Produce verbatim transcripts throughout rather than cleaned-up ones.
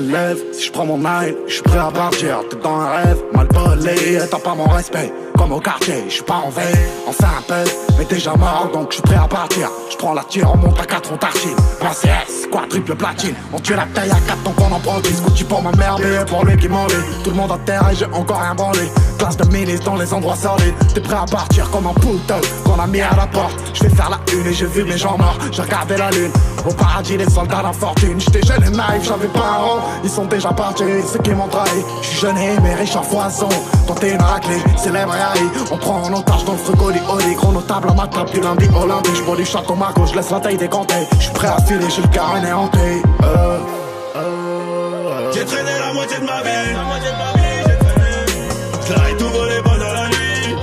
lève, si je prends mon nine, je suis prêt à partir. T'es dans un rêve, mal volé, t'as pas mon respect. Comme au quartier, je suis pas en veille, on fait un peu, mais déjà mort, donc je suis prêt à partir. Je prends la tire, on monte à quatre, on tartine. Moi c'est S, quadruple platine. On tue la taille à quatre, donc on en prend dix. Scouty pour ma mère, mais pour lui qui m'enlève. Tout le monde à terre et j'ai encore rien branlé. Classe de ministre dans les endroits solides. T'es prêt à partir comme un poulpe qu'on a mis à la porte. Je vais faire la une et j'ai vu mes gens morts. J'ai regardé la lune, au paradis les soldats d'infortune. J'étais jeune et naïf, j'avais pas un rond. Ils sont déjà partis, ceux qui m'ont trahi. J'suis jeune et mais riche en foison. Toi t'es une raclée, célèbre et haï. On prend en otage dans le frugoli, oli. Gros notable à ma table du lundi au lundi. J'bois du château Marco, j'laisse la taille décomptée. J'suis prêt à filer, j'ai le cœur anéanti. euh, euh, J'ai traîné la moitié de ma vie, la moitié de ma vie, j'ai traîné. J'l'ai tout volé pendant la nuit.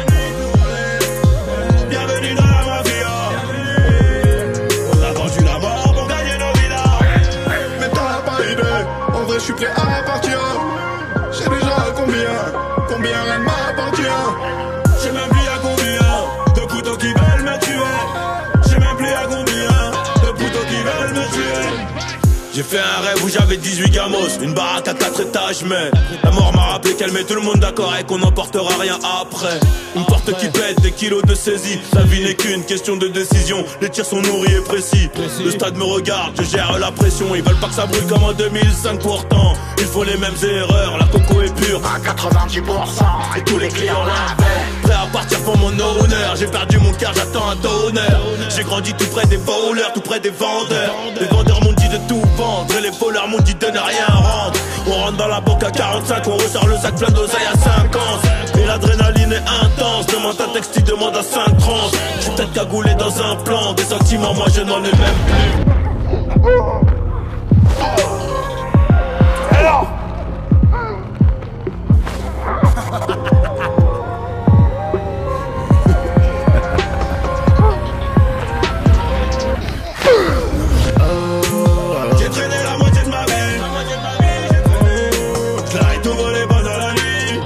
Bienvenue dans la mafia. On a vendu la mort pour gagner nos vidas. Mais t'as pas idée, en vrai j'suis prêt à partir. J'ai déjà combien, combien rien ne m'appartient. J'sais même plus à combien de couteaux qui veulent me tuer. J'sais même plus à combien de couteaux qui veulent me tuer. J'ai fait un rêve où j'avais dix-huit gamos, une baraque à quatre étages, mais la mort m'a rappelé qu'elle met tout le monde d'accord et qu'on n'emportera rien après. Une porte qui pète, des kilos de saisie. La vie n'est qu'une question de décision. Les tirs sont nourris et précis. Le stade me regarde, je gère la pression. Ils veulent pas que ça brûle comme en deux mille cinq pourtant. Il faut les mêmes erreurs, la coco est pure à quatre-vingt-dix pour cent et tous les clients l'avaient. Prêt à partir pour mon honneur. J'ai perdu mon cœur, j'attends un donneur. J'ai grandi tout près des voleurs, tout près des vendeurs. Les vendeurs m'ont dit de tout vendre et les voleurs m'ont dit de ne rien rendre. On rentre dans la banque à quarante-cinq, on ressort le sac plein d'oseille à cinquante. Et l'adrénaline est intense, demande un texte, il demande à cinq trente. J'suis peut-être cagoulé dans un plan, des sentiments moi je n'en ai même plus. Alors J'ai traîné la moitié de ma vie, la moitié de ma vie, j'ai traîné. J'l'ai tout volé pendant la nuit.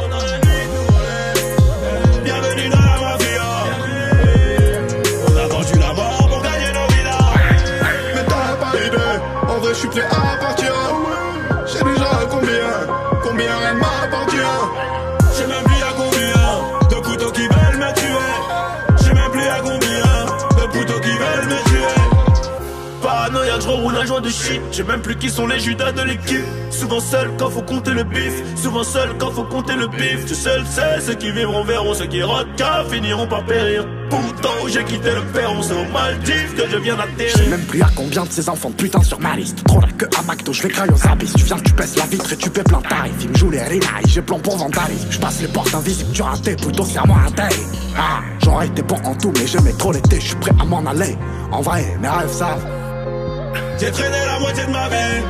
Bienvenue dans la mafia. On a vendu la mort pour gagner nos vidas. Mais t'as pas idée, en vrai j'suis prêt à partir. J'ai déjà combien, combien rien ne m'appartient. J'sais même plus à combien de couteaux qui veulent me tuer. J'sais même plus à combien de couteaux qui veulent me tuer. Paranoïaque, j'roule un joint de shit. J'ai même plus qui sont les judas de l'équipe. Souvent seul quand faut compter le bif. Souvent seul quand faut compter le bif. Tu seul sais, ceux qui vivront verront, ceux qui rodent finiront par périr. Pourtant j'ai quitté le perron, c'est aux Maldives que je viens d'atterrir. Je sais même plus à combien de ces enfants de putain sur ma liste. Trop là que à McDo, je vais crailler aux abysses. Tu viens, tu pèses la vitre et tu paies plein tarif. Il me joue les rinailles, j'ai plan pour vandalisme. Je passe les portes invisibles, tu ratais, plutôt serre-moi un day. Ah, j'aurais été bon en tout, mais j'aimais trop l'été, je suis prêt à m'en aller. En vrai, mes rêves savent. J'ai traîné la moitié de ma vie.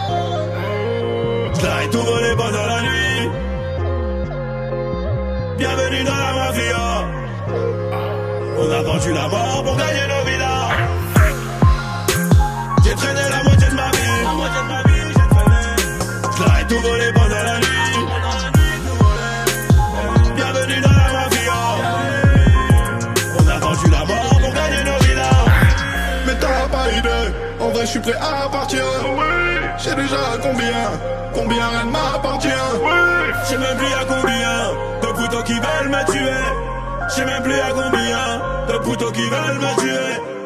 J'l'ai tout volé pendant la nuit. Bienvenue dans la mafia. On a vendu la mort pour gagner nos vidas. J'ai traîné la moitié de ma vie, la moitié de ma vie, j'ai traîné. J'l'ai tout volé pendant la nuit. Bienvenue dans la mafia. On a vendu la mort pour gagner nos vidas. Mais t'as pas idée, en vrai j'suis prêt à partir. J'ai déjà combien, combien rien ne m'appartient. J'sais même plus à combien de couteaux qui veulent me tuer. J'sais même plus à combien de couteaux qui veulent me tuer.